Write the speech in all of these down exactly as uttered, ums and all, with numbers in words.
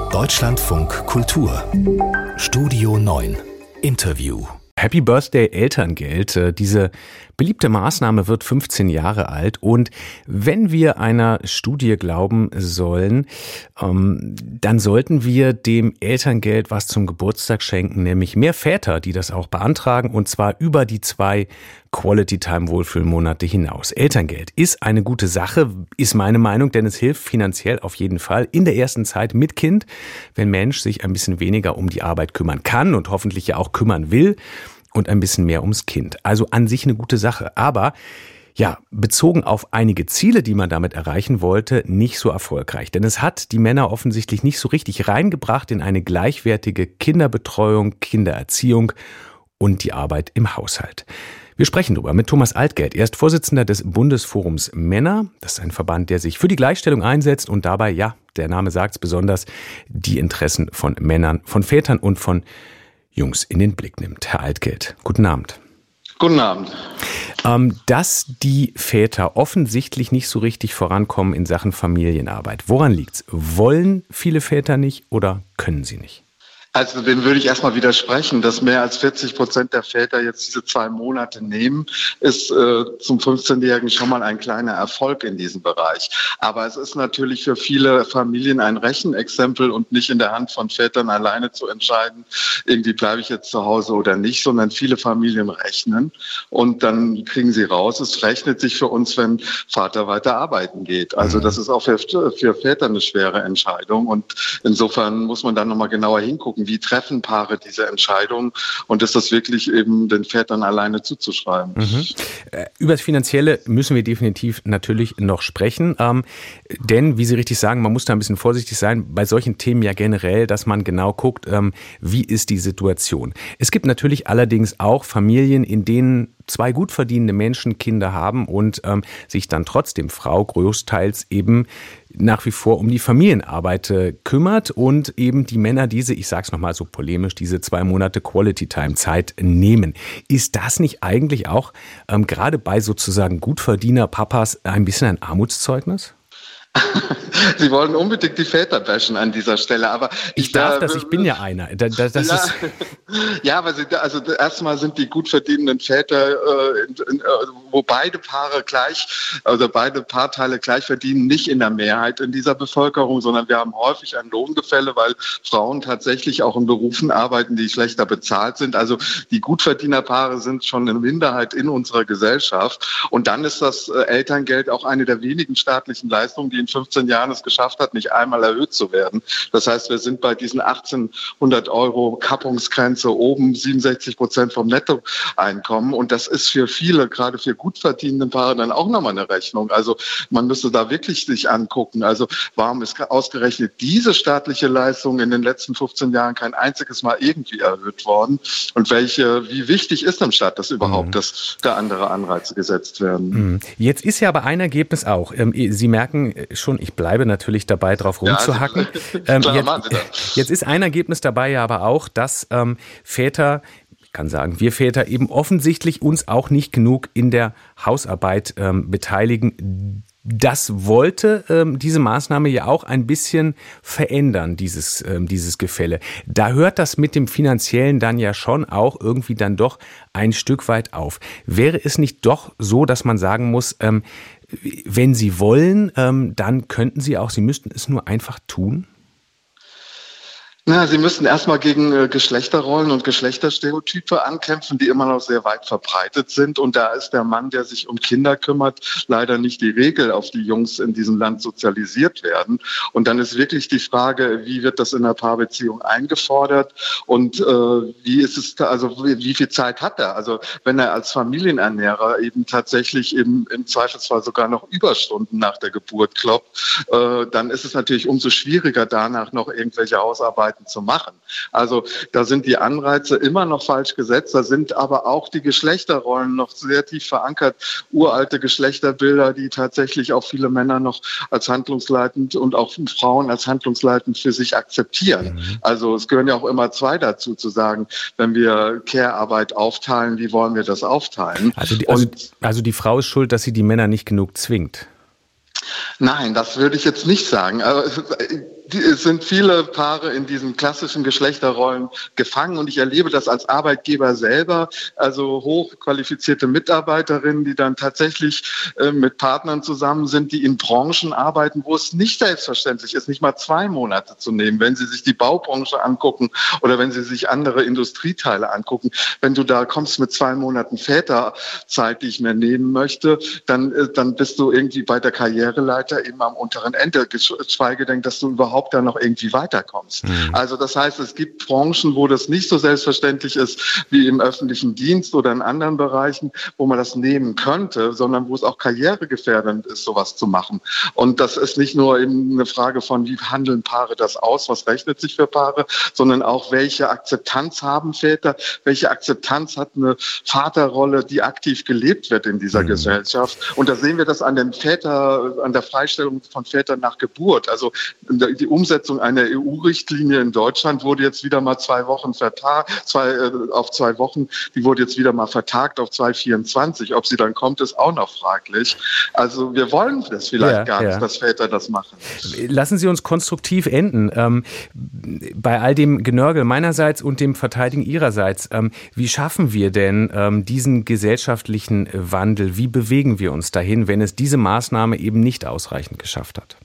Deutschlandfunk Kultur Studio neun Interview. Happy Birthday Elterngeld. Diese beliebte Maßnahme wird fünfzehn Jahre alt und wenn wir einer Studie glauben sollen, ähm, dann sollten wir dem Elterngeld was zum Geburtstag schenken, nämlich mehr Väter, die das auch beantragen und zwar über die zwei Quality-Time-Wohlfühlmonate hinaus. Elterngeld ist eine gute Sache, ist meine Meinung, denn es hilft finanziell auf jeden Fall in der ersten Zeit mit Kind, wenn Mensch sich ein bisschen weniger um die Arbeit kümmern kann und hoffentlich ja auch kümmern will und ein bisschen mehr ums Kind. Also an sich eine gute Sache, aber ja, bezogen auf einige Ziele, die man damit erreichen wollte, nicht so erfolgreich. Denn es hat die Männer offensichtlich nicht so richtig reingebracht in eine gleichwertige Kinderbetreuung, Kindererziehung und die Arbeit im Haushalt. Wir sprechen darüber mit Thomas Altgeld. Er ist Vorsitzender des Bundesforums Männer. Das ist ein Verband, der sich für die Gleichstellung einsetzt und dabei, ja, der Name sagt es besonders, die Interessen von Männern, von Vätern und von Jungs in den Blick nimmt. Herr Altgeld, guten Abend. Guten Abend. Ähm, dass die Väter offensichtlich nicht so richtig vorankommen in Sachen Familienarbeit. Woran liegt's? Wollen viele Väter nicht oder können sie nicht? Also dem würde ich erstmal widersprechen, dass mehr als vierzig Prozent der Väter jetzt diese zwei Monate nehmen, ist äh, zum fünfzehnjährigen schon mal ein kleiner Erfolg in diesem Bereich. Aber es ist natürlich für viele Familien ein Rechenexempel und nicht in der Hand von Vätern alleine zu entscheiden, irgendwie bleibe ich jetzt zu Hause oder nicht, sondern viele Familien rechnen und dann kriegen sie raus, es rechnet sich für uns, wenn Vater weiter arbeiten geht. Also das ist auch für, für Väter eine schwere Entscheidung und insofern muss man dann nochmal genauer hingucken, wie treffen Paare diese Entscheidung und ist das wirklich eben den Vätern alleine zuzuschreiben? Mhm. Über das Finanzielle müssen wir definitiv natürlich noch sprechen, ähm, denn, wie Sie richtig sagen, man muss da ein bisschen vorsichtig sein, bei solchen Themen ja generell, dass man genau guckt, ähm, wie ist die Situation. Es gibt natürlich allerdings auch Familien, in denen zwei gut verdienende Menschen Kinder haben und ähm, sich dann trotzdem Frau großteils eben nach wie vor um die Familienarbeit äh, kümmert und eben die Männer diese, ich sag's nochmal so polemisch, diese zwei Monate Quality-Time-Zeit nehmen. Ist das nicht eigentlich auch ähm, gerade bei sozusagen Gutverdiener-Papas ein bisschen ein Armutszeugnis? Sie wollen unbedingt die Väter bashen an dieser Stelle, aber ich, ich darf äh, das. Ich bin ja einer. Das, das ja, ist ja, aber sie, also erstmal sind die gut verdienenden Väter, äh, in, in, wo beide Paare gleich, also beide Paarteile gleich verdienen, nicht in der Mehrheit in dieser Bevölkerung, sondern wir haben häufig ein Lohngefälle, weil Frauen tatsächlich auch in Berufen arbeiten, die schlechter bezahlt sind. Also die Gutverdienerpaare sind schon eine Minderheit in unserer Gesellschaft. Und dann ist das Elterngeld auch eine der wenigen staatlichen Leistungen, die in fünfzehn Jahren es geschafft hat, nicht einmal erhöht zu werden. Das heißt, wir sind bei diesen achtzehnhundert Euro Kappungsgrenze oben, siebenundsechzig Prozent vom Nettoeinkommen. Und das ist für viele, gerade für gut verdienende Paare, dann auch nochmal eine Rechnung. Also man müsste da wirklich sich angucken. Also warum ist ausgerechnet diese staatliche Leistung in den letzten fünfzehn Jahren kein einziges Mal irgendwie erhöht worden? Und welche, wie wichtig ist dem Staat das überhaupt, mhm. dass da andere Anreize gesetzt werden? Mhm. Jetzt ist ja aber ein Ergebnis auch. Sie merken schon, ich bleibe natürlich dabei, drauf rumzuhacken. Ja, ähm, klar, jetzt, jetzt ist ein Ergebnis dabei ja aber auch, dass ähm, Väter, ich kann sagen, wir Väter eben offensichtlich uns auch nicht genug in der Hausarbeit ähm, beteiligen. Das wollte ähm, diese Maßnahme ja auch ein bisschen verändern, dieses, ähm, dieses Gefälle. Da hört das mit dem Finanziellen dann ja schon auch irgendwie dann doch ein Stück weit auf. Wäre es nicht doch so, dass man sagen muss, ähm, wenn Sie wollen, ähm, dann könnten Sie auch, Sie müssten es nur einfach tun? Na, Sie müssen erstmal gegen äh, Geschlechterrollen und Geschlechterstereotype ankämpfen, die immer noch sehr weit verbreitet sind. Und da ist der Mann, der sich um Kinder kümmert, leider nicht die Regel, auf die Jungs in diesem Land sozialisiert werden. Und dann ist wirklich die Frage, wie wird das in der Paarbeziehung eingefordert und äh, wie ist es, also wie, wie viel Zeit hat er? Also wenn er als Familienernährer eben tatsächlich eben im Zweifelsfall sogar noch Überstunden nach der Geburt kloppt, äh, dann ist es natürlich umso schwieriger, danach noch irgendwelche Hausarbeiten zu machen. Also da sind die Anreize immer noch falsch gesetzt, da sind aber auch die Geschlechterrollen noch sehr tief verankert, uralte Geschlechterbilder, die tatsächlich auch viele Männer noch als handlungsleitend und auch Frauen als handlungsleitend für sich akzeptieren. Mhm. Also es gehören ja auch immer zwei dazu, zu sagen, wenn wir Care-Arbeit aufteilen, wie wollen wir das aufteilen? Also die, also, also die Frau ist schuld, dass sie die Männer nicht genug zwingt. Nein, das würde ich jetzt nicht sagen. Die, es sind viele Paare in diesen klassischen Geschlechterrollen gefangen und ich erlebe das als Arbeitgeber selber, also hochqualifizierte Mitarbeiterinnen, die dann tatsächlich äh, mit Partnern zusammen sind, die in Branchen arbeiten, wo es nicht selbstverständlich ist, nicht mal zwei Monate zu nehmen, wenn sie sich die Baubranche angucken oder wenn sie sich andere Industrieteile angucken. Wenn du da kommst mit zwei Monaten Väterzeit, die ich mir nehmen möchte, dann, äh, dann bist du irgendwie bei der Karriereleiter eben am unteren Ende, geschweige denn, dass du überhaupt da noch irgendwie weiterkommst. Mhm. Also das heißt, es gibt Branchen, wo das nicht so selbstverständlich ist wie im öffentlichen Dienst oder in anderen Bereichen, wo man das nehmen könnte, sondern wo es auch karrieregefährdend ist, sowas zu machen. Und das ist nicht nur eben eine Frage von, wie handeln Paare das aus, was rechnet sich für Paare, sondern auch, welche Akzeptanz haben Väter, welche Akzeptanz hat eine Vaterrolle, die aktiv gelebt wird in dieser mhm. Gesellschaft. Und da sehen wir das an den Väter, an der Freistellung von Vätern nach Geburt. Also die Umsetzung einer E U-Richtlinie in Deutschland wurde jetzt wieder mal zwei Wochen vertagt, zwei, äh, auf zwei Wochen, die wurde jetzt wieder mal vertagt auf zwanzig vierundzwanzig. Ob sie dann kommt, ist auch noch fraglich. Also wir wollen das vielleicht ja, gar nicht, ja. dass Väter das machen. Lassen Sie uns konstruktiv enden. Ähm, bei all dem Genörgel meinerseits und dem Verteidigen Ihrerseits, ähm, wie schaffen wir denn ähm, diesen gesellschaftlichen Wandel? Wie bewegen wir uns dahin, wenn es diese Maßnahme eben nicht ausreichend geschafft hat?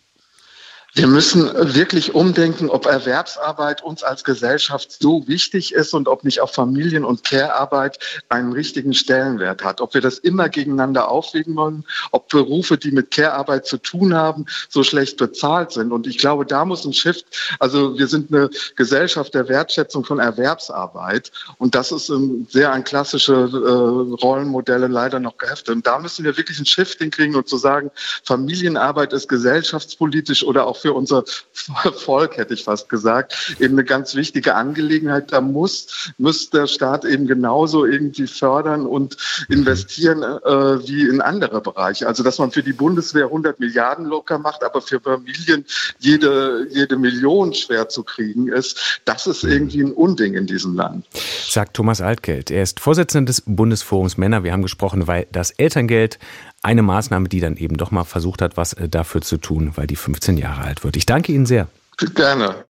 Wir müssen wirklich umdenken, ob Erwerbsarbeit uns als Gesellschaft so wichtig ist und ob nicht auch Familien- und Care-Arbeit einen richtigen Stellenwert hat. Ob wir das immer gegeneinander aufwiegen wollen, ob Berufe, die mit Care-Arbeit zu tun haben, so schlecht bezahlt sind. Und ich glaube, da muss ein Shift, also wir sind eine Gesellschaft der Wertschätzung von Erwerbsarbeit und das ist sehr an klassische äh, Rollenmodelle leider noch geheftet. Und da müssen wir wirklich einen Shift hinkriegen und zu sagen, Familienarbeit ist gesellschaftspolitisch oder auch für unser Volk, hätte ich fast gesagt, eben eine ganz wichtige Angelegenheit. Da muss, muss der Staat eben genauso irgendwie fördern und investieren äh, wie in andere Bereiche. Also, dass man für die Bundeswehr hundert Milliarden locker macht, aber für Familien jede, jede Million schwer zu kriegen ist, das ist irgendwie ein Unding in diesem Land. Sagt Thomas Altgeld. Er ist Vorsitzender des Bundesforums Männer. Wir haben gesprochen, weil das Elterngeld eine Maßnahme, die dann eben doch mal versucht hat, was dafür zu tun, weil die fünfzehn Jahre alt wird. Ich danke Ihnen sehr. Gerne.